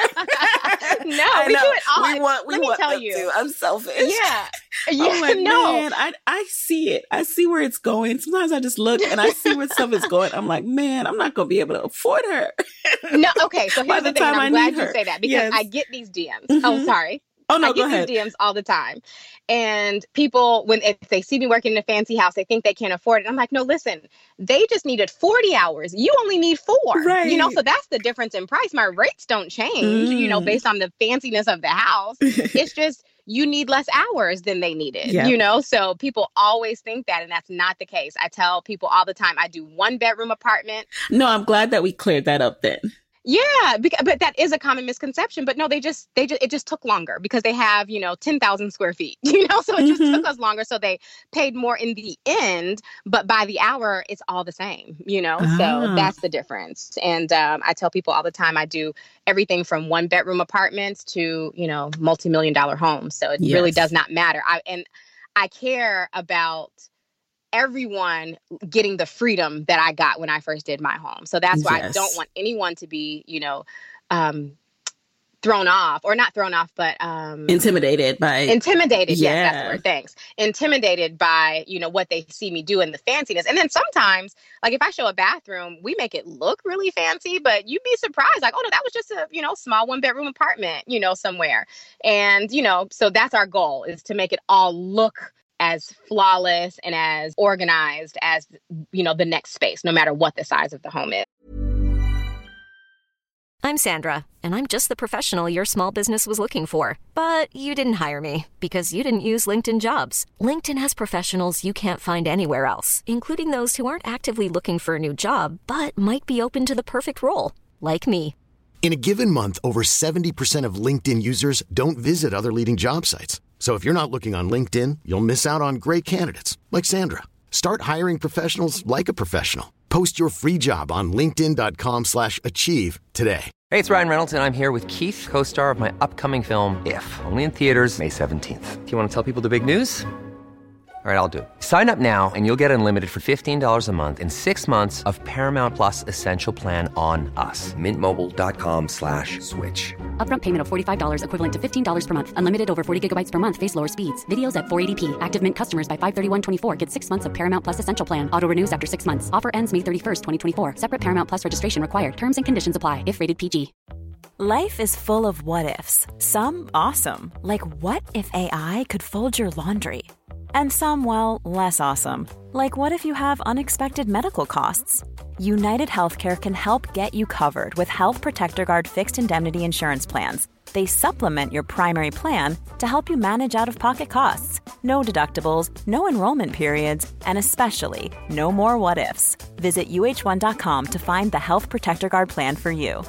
Speaker 6: No, we do it all.
Speaker 8: Let me tell you. I'm selfish.
Speaker 6: Yeah.
Speaker 8: I'm like, man, I see it. I see where it's going. Sometimes I just look and I see where stuff is going. I'm like, man, I'm not going to be able to afford her.
Speaker 6: No, okay. So here's the thing. I'm glad you say that, because I get these DMs. Oh, sorry.
Speaker 8: Oh, no,
Speaker 6: I get these DMs all the time. And people, if they see me working in a fancy house, they think they can't afford it. I'm like, no, listen, they just needed 40 hours. You only need 4, so that's the difference in price. My rates don't change, based on the fanciness of the house. It's just, you need less hours than they needed, so people always think that, and that's not the case. I tell people all the time, I do 1-bedroom apartment.
Speaker 8: No, I'm glad that we cleared that up then.
Speaker 6: Yeah, but that is a common misconception. But no, it just took longer because they have, 10,000 square feet, so it just took us longer. So they paid more in the end, but by the hour, it's all the same, so that's the difference. And I tell people all the time, I do everything from 1-bedroom apartments to, multi-million-dollar homes. So it really does not matter. I care about everyone getting the freedom that I got when I first did my home. So that's why I don't want anyone to be, thrown off, or not thrown off, but
Speaker 8: intimidated.
Speaker 6: Yes, that's the word. Thanks. Intimidated by, what they see me do and the fanciness. And then sometimes, like if I show a bathroom, we make it look really fancy, but you'd be surprised. Like, oh no, that was just a, small 1-bedroom apartment, somewhere. And, so that's our goal, is to make it all look as flawless and as organized as, the next space, no matter what the size of the home is.
Speaker 9: I'm Sandra, and I'm just the professional your small business was looking for. But you didn't hire me because you didn't use LinkedIn Jobs. LinkedIn has professionals you can't find anywhere else, including those who aren't actively looking for a new job, but might be open to the perfect role, like me.
Speaker 1: In a given month, over 70% of LinkedIn users don't visit other leading job sites. So if you're not looking on LinkedIn, you'll miss out on great candidates like Sandra. Start hiring professionals like a professional. Post your free job on linkedin.com/achieve today.
Speaker 2: Hey, it's Ryan Reynolds, and I'm here with Keith, co-star of my upcoming film, If, only in theaters May 17th. Do you want to tell people the big news? All right, I'll do it. Sign up now and you'll get unlimited for $15 a month and 6 months of Paramount Plus Essential Plan on us. MintMobile.com/switch.
Speaker 3: Upfront payment of $45 equivalent to $15 per month. Unlimited over 40 gigabytes per month. Face lower speeds. Videos at 480p. Active Mint customers by 531.24 get 6 months of Paramount Plus Essential Plan. Auto renews after 6 months. Offer ends May 31st, 2024. Separate Paramount Plus registration required. Terms and conditions apply if rated PG.
Speaker 10: Life is full of what-ifs. Some awesome. Like what if AI could fold your laundry? And some, well, less awesome. Like what if you have unexpected medical costs? United Healthcare can help get you covered with Health Protector Guard fixed indemnity insurance plans. They supplement your primary plan to help you manage out-of-pocket costs. No deductibles, no enrollment periods, and especially no more what-ifs. Visit uh1.com to find the Health Protector Guard plan for you.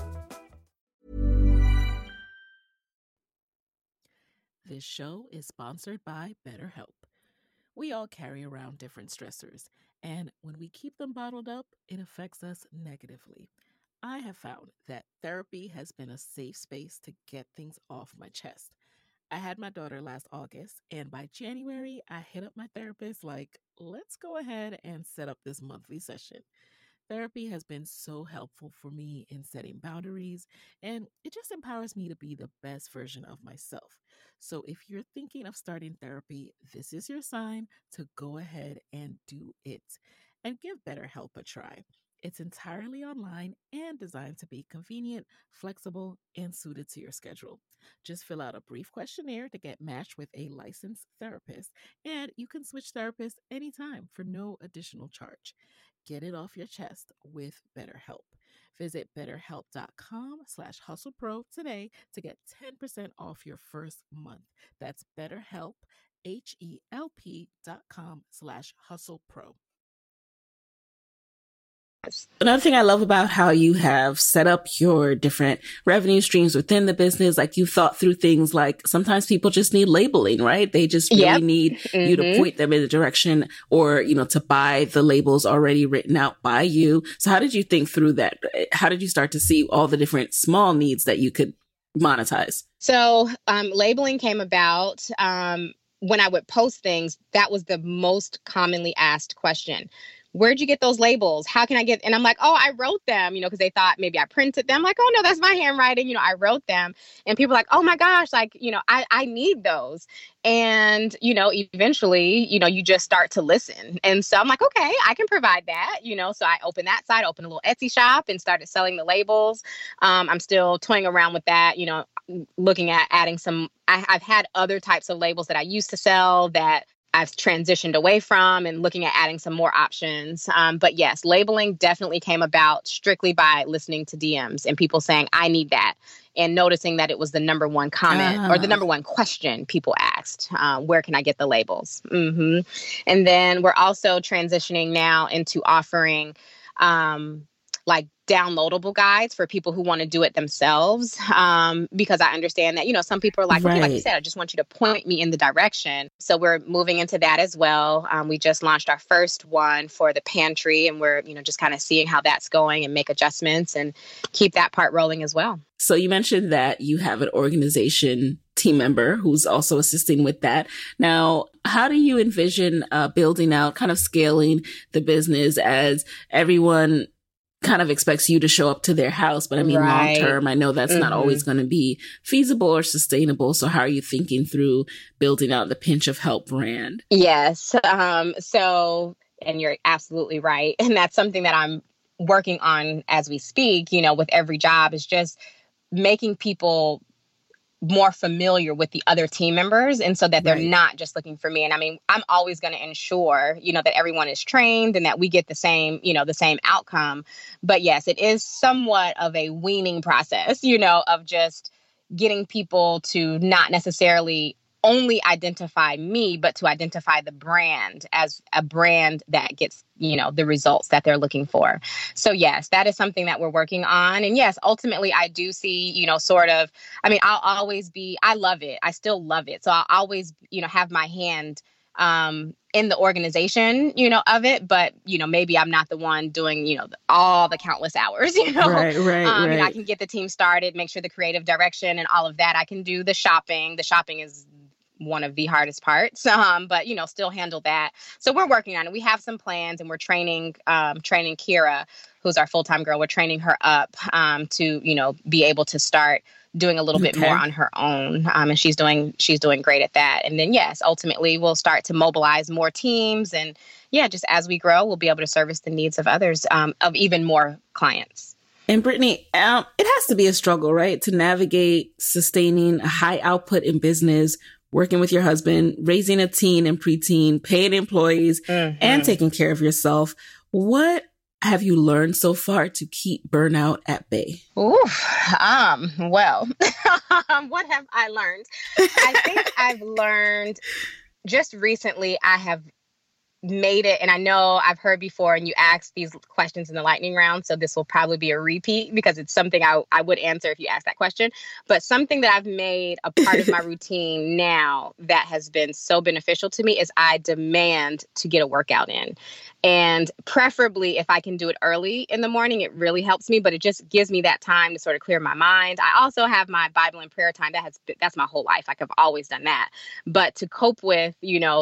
Speaker 7: This show is sponsored by BetterHelp. We all carry around different stressors, and when we keep them bottled up, it affects us negatively. I have found that therapy has been a safe space to get things off my chest. I had my daughter last August, and by January, I hit up my therapist like, let's go ahead and set up this monthly session. Therapy has been so helpful for me in setting boundaries, and it just empowers me to be the best version of myself. So if you're thinking of starting therapy, this is your sign to go ahead and do it and give BetterHelp a try. It's entirely online and designed to be convenient, flexible, and suited to your schedule. Just fill out a brief questionnaire to get matched with a licensed therapist, and you can switch therapists anytime for no additional charge. Get it off your chest with BetterHelp. Visit BetterHelp.com/HustlePro today to get 10% off your first month. That's BetterHelp, HELP.com/HustlePro.
Speaker 8: Another thing I love about how you have set up your different revenue streams within the business, like you've thought through things like sometimes people just need labeling, right? They just really need you to point them in the direction or, to buy the labels already written out by you. So how did you think through that? How did you start to see all the different small needs that you could monetize?
Speaker 6: So labeling came about when I would post things. That was the most commonly asked question. Where'd you get those labels? How can I get? And I'm like, oh, I wrote them, because they thought maybe I printed them. Like, oh, no, that's my handwriting. I wrote them. And people are like, oh, my gosh, I need those. And, eventually, you just start to listen. And so I'm like, okay, I can provide that, So I opened that site, opened a little Etsy shop and started selling the labels. I'm still toying around with that, looking at adding some. I've had other types of labels that I used to sell that I've transitioned away from and looking at adding some more options. But yes, labeling definitely came about strictly by listening to DMs and people saying, I need that. And noticing that it was the number one comment or the number one question people asked, where can I get the labels? And then we're also transitioning now into offering like downloadable guides for people who want to do it themselves. Because I understand that, some people are like, okay, like you said, I just want you to point me in the direction. So we're moving into that as well. We just launched our first one for the pantry and we're, just kind of seeing how that's going and make adjustments and keep that part rolling as well.
Speaker 8: So you mentioned that you have an organization team member who's also assisting with that. Now, how do you envision building out, kind of scaling the business as everyone kind of expects you to show up to their house? But I mean, long term, I know that's not always going to be feasible or sustainable. So how are you thinking through building out the Pinch of Help brand?
Speaker 6: Yes. So, and you're absolutely right. And that's something that I'm working on as we speak, with every job is just making people more familiar with the other team members, and so that they're not just looking for me. And I mean, I'm always going to ensure, that everyone is trained and that we get the same outcome. But yes, it is somewhat of a weaning process, of just getting people to not necessarily only identify me, but to identify the brand as a brand that gets, the results that they're looking for. So yes, that is something that we're working on. And yes, ultimately I do see, I love it. I still love it. So I'll always, have my hand in the organization, of it, but, maybe I'm not the one doing, all the countless hours,
Speaker 8: Right.
Speaker 6: I can get the team started, make sure the creative direction and all of that. I can do the shopping. The shopping is one of the hardest parts, but, still handle that. So we're working on it. We have some plans, and we're training Kira, who's our full-time girl. We're training her up to, be able to start doing a little bit more on her own. And she's doing great at that. And then, yes, ultimately we'll start to mobilize more teams. And yeah, just as we grow, we'll be able to service the needs of others, of even more clients.
Speaker 8: And Brittany, it has to be a struggle, right? To navigate sustaining a high output in business, working with your husband, raising a teen and preteen, paying employees, and taking care of yourself. What have you learned so far to keep burnout at bay?
Speaker 6: Well, what have I learned? I think I've learned just recently, I have made it, and I know I've heard before, and you asked these questions in the lightning round, so this will probably be a repeat because it's something I would answer if you asked that question, but something that I've made a part of my routine now that has been so beneficial to me is I demand to get a workout in. And preferably if I can do it early in the morning, it really helps me, but it just gives me that time to sort of clear my mind. I also have my Bible and prayer time. That's my whole life. Like, I've always done that. But to cope with,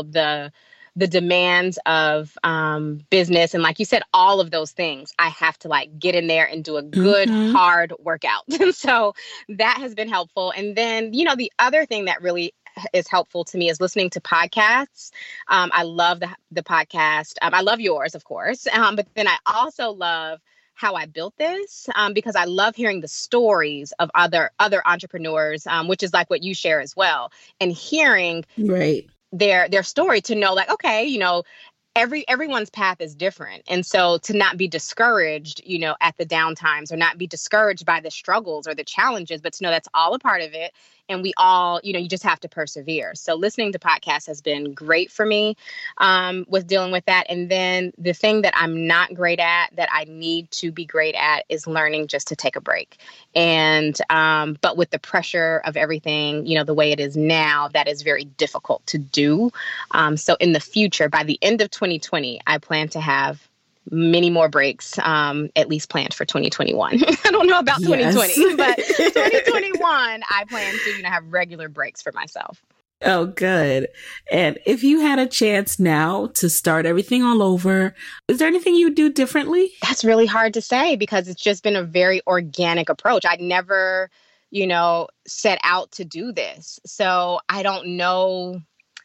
Speaker 6: the demands of business. And like you said, all of those things, I have to get in there and do a good, hard workout. And so that has been helpful. And then, the other thing that really is helpful to me is listening to podcasts. I love the podcast. I love yours, of course. But then I also love How I Built This, because I love hearing the stories of other entrepreneurs, which is like what you share as well, and hearing their story to know okay, everyone's path is different. And so to not be discouraged, at the downtimes, or not be discouraged by the struggles or the challenges, but to know that's all a part of it. And we all, you just have to persevere. So listening to podcasts has been great for me with dealing with that. And then the thing that I'm not great at that I need to be great at is learning just to take a break. And but with the pressure of everything, the way it is now, that is very difficult to do. So in the future, by the end of 2020, I plan to have many more breaks, at least planned for 2021. I don't know about 2020, but 2021, I plan to, have regular breaks for myself.
Speaker 8: Oh, good. And if you had a chance now to start everything all over, is there anything you would do differently?
Speaker 6: That's really hard to say because it's just been a very organic approach. I'd never, set out to do this. So I don't know.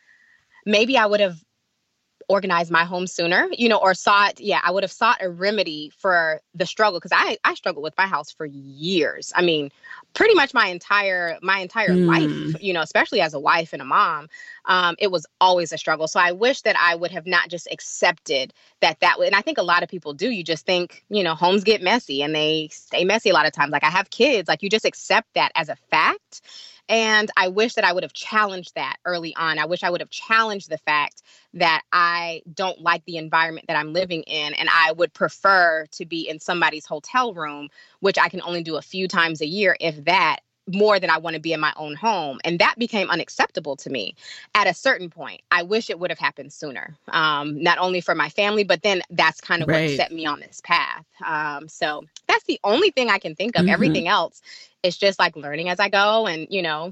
Speaker 6: Maybe I would have organized my home sooner, or I would have sought a remedy for the struggle. Cause I struggled with my house for years. I mean, pretty much my entire life, especially as a wife and a mom, it was always a struggle. So I wish that I would have not just accepted that and I think a lot of people do. You just think, homes get messy and they stay messy a lot of times. Like, I have kids, you just accept that as a fact. And I wish that I would have challenged that early on. I wish I would have challenged the fact that I don't like the environment that I'm living in, and I would prefer to be in somebody's hotel room, which I can only do a few times a year, if that, more than I want to be in my own home. And that became unacceptable to me at a certain point. I wish it would have happened sooner, not only for my family, but then that's kind of what set me on this path. So that's the only thing I can think of. Everything else is just learning as I go. And,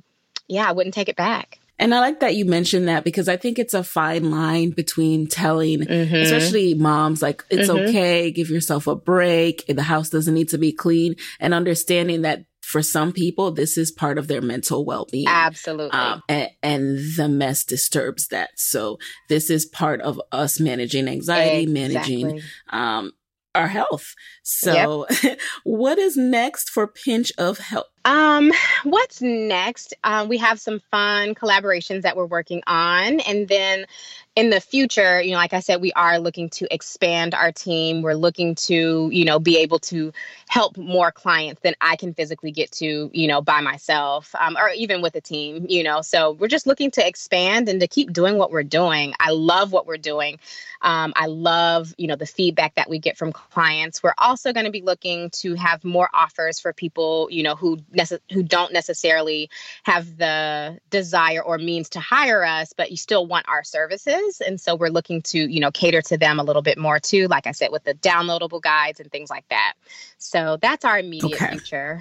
Speaker 6: I wouldn't take it back.
Speaker 8: And I like that you mentioned that, because I think it's a fine line between telling, especially moms, it's okay, give yourself a break. The house doesn't need to be clean, and understanding that for some people, this is part of their mental well-being.
Speaker 6: Absolutely.
Speaker 8: And the mess disturbs that. So this is part of us managing anxiety, managing our health. So what is next for Pinch of Health?
Speaker 6: What's next? We have some fun collaborations that we're working on. And then in the future, like I said, we are looking to expand our team. We're looking to, be able to help more clients than I can physically get to, by myself, or even with a team, So we're just looking to expand and to keep doing what we're doing. I love what we're doing. I love, the feedback that we get from clients. We're also going to be looking to have more offers for people, who don't necessarily have the desire or means to hire us, but you still want our services. And so we're looking to, cater to them a little bit more too, like I said, with the downloadable guides and things like that. So that's our immediate future.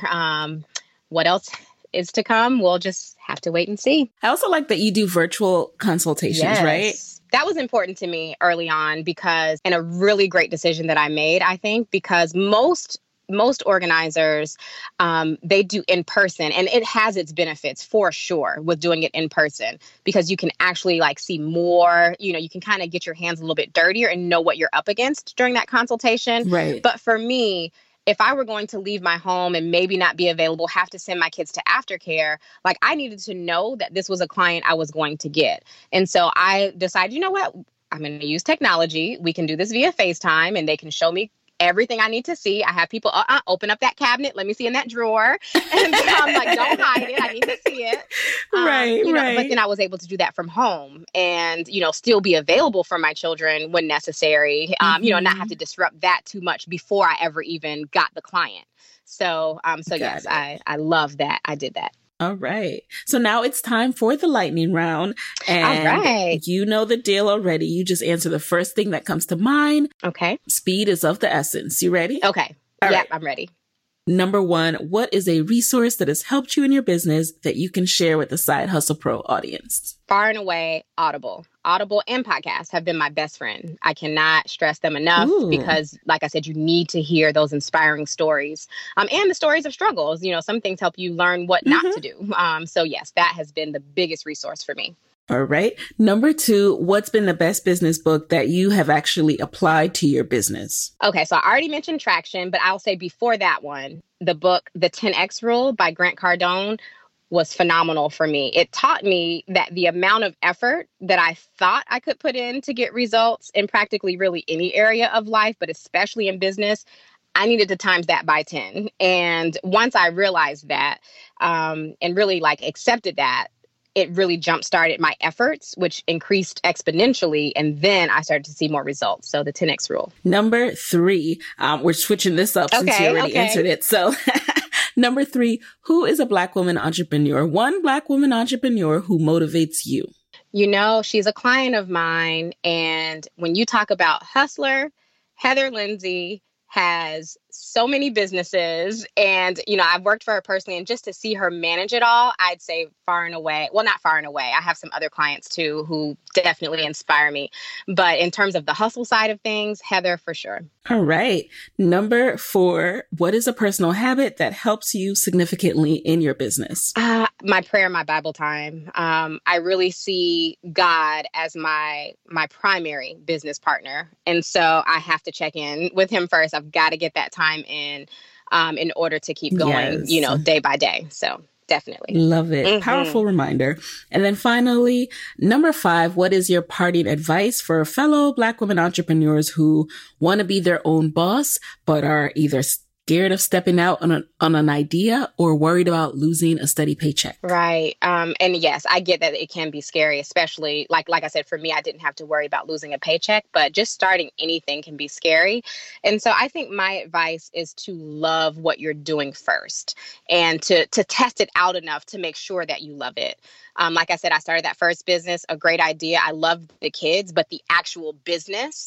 Speaker 6: What else is to come? We'll just have to wait and see.
Speaker 8: I also like that you do virtual consultations, right?
Speaker 6: That was important to me early on and a really great decision that I made, I think, because most organizers, they do in person, and it has its benefits for sure with doing it in person, because you can actually see more, you can kind of get your hands a little bit dirtier and know what you're up against during that consultation.
Speaker 8: Right.
Speaker 6: But for me, if I were going to leave my home and maybe not be available, have to send my kids to aftercare, I needed to know that this was a client I was going to get. And so I decided, you know what, I'm going to use technology. We can do this via FaceTime, and they can show me everything I need to see. I have people open up that cabinet. Let me see in that drawer. And I'm like, don't hide it. I need to see it.
Speaker 8: Right.
Speaker 6: But then I was able to do that from home and, still be available for my children when necessary, not have to disrupt that too much before I ever even got the client. So yes, I love that. I did that.
Speaker 8: All right. So now it's time for the lightning round. And
Speaker 6: all right.
Speaker 8: You know the deal already. You just answer the first thing that comes to mind.
Speaker 6: Okay.
Speaker 8: Speed is of the essence. You ready?
Speaker 6: Okay.
Speaker 8: All right.
Speaker 6: I'm ready.
Speaker 8: Number 1, what is a resource that has helped you in your business that you can share with the Side Hustle Pro audience?
Speaker 6: Far and away, Audible. Audible and podcasts have been my best friend. I cannot stress them enough because, like I said, you need to hear those inspiring stories and the stories of struggles. Some things help you learn what not to do. So yes, that has been the biggest resource for me.
Speaker 8: All right. Number 2, what's been the best business book that you have actually applied to your business?
Speaker 6: Okay, so I already mentioned Traction, but I'll say before that one, the book, The 10X Rule by Grant Cardone, was phenomenal for me. It taught me that the amount of effort that I thought I could put in to get results in practically really any area of life, but especially in business, I needed to times that by 10. And once I realized that and really accepted that, it really jump-started my efforts, which increased exponentially. And then I started to see more results. So the 10X rule.
Speaker 8: Number 3, we're switching this up since you already answered it. So number 3, who is a Black woman entrepreneur? One Black woman entrepreneur who motivates you.
Speaker 6: She's a client of mine. And when you talk about hustler, Heather Lindsay has so many businesses and, I've worked for her personally, and just to see her manage it all, I'd say far and away, well, not far and away. I have some other clients too, who definitely inspire me. But in terms of the hustle side of things, Heather for sure.
Speaker 8: All right. Number 4, what is a personal habit that helps you significantly in your business?
Speaker 6: My prayer, my Bible time. I really see God as my primary business partner. And so I have to check in with him first. I've got to get that time in order to keep going, day by day. So definitely.
Speaker 8: Love it. Powerful reminder. And then finally, number 5, what is your parting advice for fellow Black women entrepreneurs who want to be their own boss, but are either scared of stepping out on an idea or worried about losing a steady paycheck?
Speaker 6: Right. And yes, I get that it can be scary, especially like I said, for me, I didn't have to worry about losing a paycheck, but just starting anything can be scary. And so I think my advice is to love what you're doing first and to test it out enough to make sure that you love it. Like I said, I started that first business, a great idea. I loved the kids, but the actual business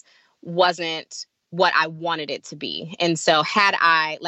Speaker 6: wasn't what I wanted it to be. And so had I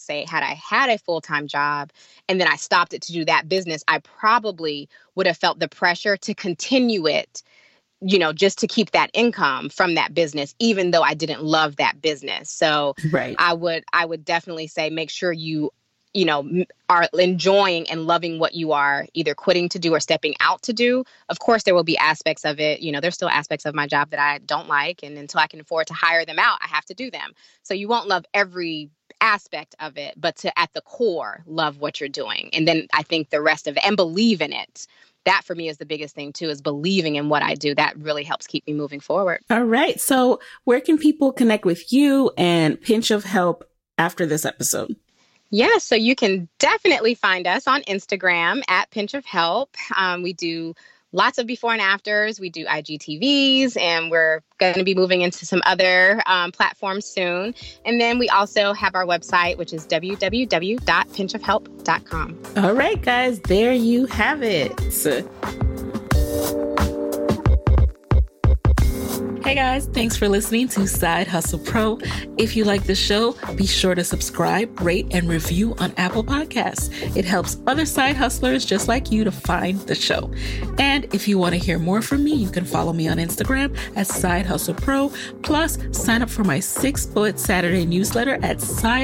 Speaker 6: had a full-time job and then I stopped it to do that business, I probably would have felt the pressure to continue it, just to keep that income from that business, even though I didn't love that business. So
Speaker 8: right.
Speaker 6: I would definitely say, make sure you are enjoying and loving what you are either quitting to do or stepping out to do. Of course, there will be aspects of it. There's still aspects of my job that I don't like. And until I can afford to hire them out, I have to do them. So you won't love every aspect of it, but to, at the core, love what you're doing. And then I think the rest of it, and believe in it. That for me is the biggest thing too, is believing in what I do. That really helps keep me moving forward.
Speaker 8: All right. So where can people connect with you and Pinch of Help after this episode?
Speaker 6: Yeah, so you can definitely find us on Instagram at Pinch of Help. We do lots of before and afters. We do IGTVs, and we're going to be moving into some other platforms soon. And then we also have our website, which is www.pinchofhelp.com.
Speaker 8: All right, guys, there you have it. Hey guys, thanks for listening to Side Hustle Pro. If you like the show, be sure to subscribe, rate, and review on Apple Podcasts. It helps other side hustlers just like you to find the show. And if you want to hear more from me, you can follow me on Instagram at Side Hustle Pro. Plus, sign up for my 6-Bullet Saturday newsletter at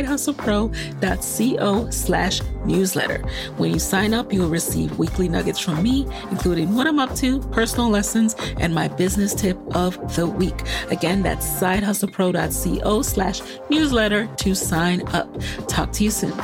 Speaker 8: sidehustlepro.co/newsletter. When you sign up, you'll receive weekly nuggets from me, including what I'm up to, personal lessons, and my business tip of the week. Again, that's sidehustlepro.co/newsletter to sign up. Talk to you soon.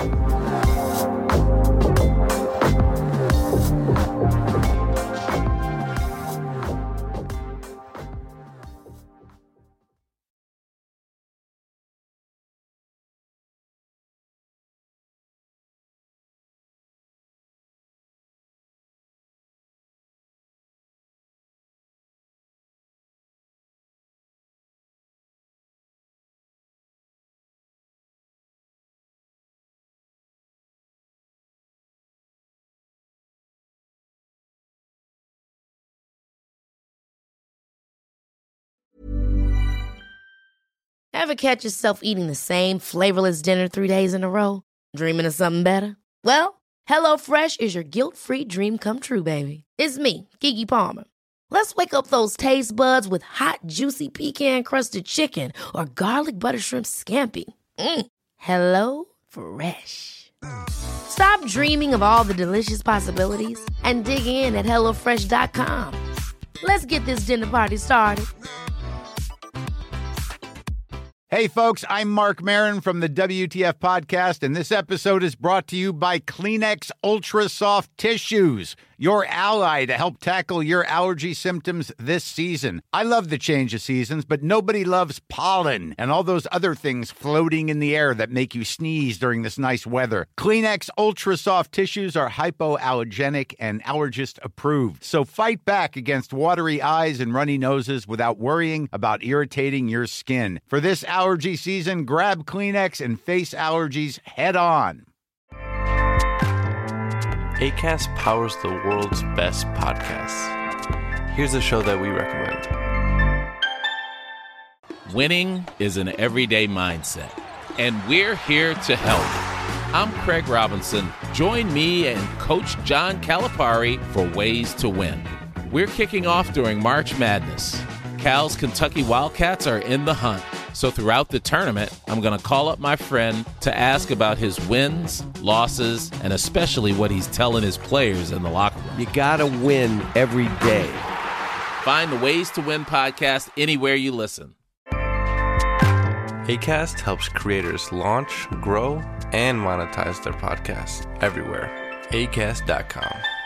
Speaker 5: Ever catch yourself eating the same flavorless dinner 3 days in a row? Dreaming of something better? Well, HelloFresh is your guilt-free dream come true, baby. It's me, Keke Palmer. Let's wake up those taste buds with hot, juicy pecan-crusted chicken or garlic butter shrimp scampi. Hello Fresh. Stop dreaming of all the delicious possibilities and dig in at HelloFresh.com. Let's get this dinner party started.
Speaker 11: Hey, folks, I'm Mark Maron from the WTF Podcast, and this episode is brought to you by Kleenex Ultra Soft Tissues, your ally to help tackle your allergy symptoms this season. I love the change of seasons, but nobody loves pollen and all those other things floating in the air that make you sneeze during this nice weather. Kleenex Ultra Soft Tissues are hypoallergenic and allergist approved, so fight back against watery eyes and runny noses without worrying about irritating your skin. For this allergy season, grab Kleenex and face allergies head on.
Speaker 12: Acast powers the world's best podcasts. Here's a show that we recommend.
Speaker 13: Winning is an everyday mindset, and we're here to help. I'm Craig Robinson. Join me and Coach John Calipari for Ways to Win. We're kicking off during March Madness. Cal's Kentucky Wildcats are in the hunt. So throughout the tournament, I'm going to call up my friend to ask about his wins, losses, and especially what he's telling his players in the locker room.
Speaker 14: You got to win every day.
Speaker 13: Find the Ways to Win podcast anywhere you listen.
Speaker 12: Acast helps creators launch, grow, and monetize their podcasts everywhere. Acast.com.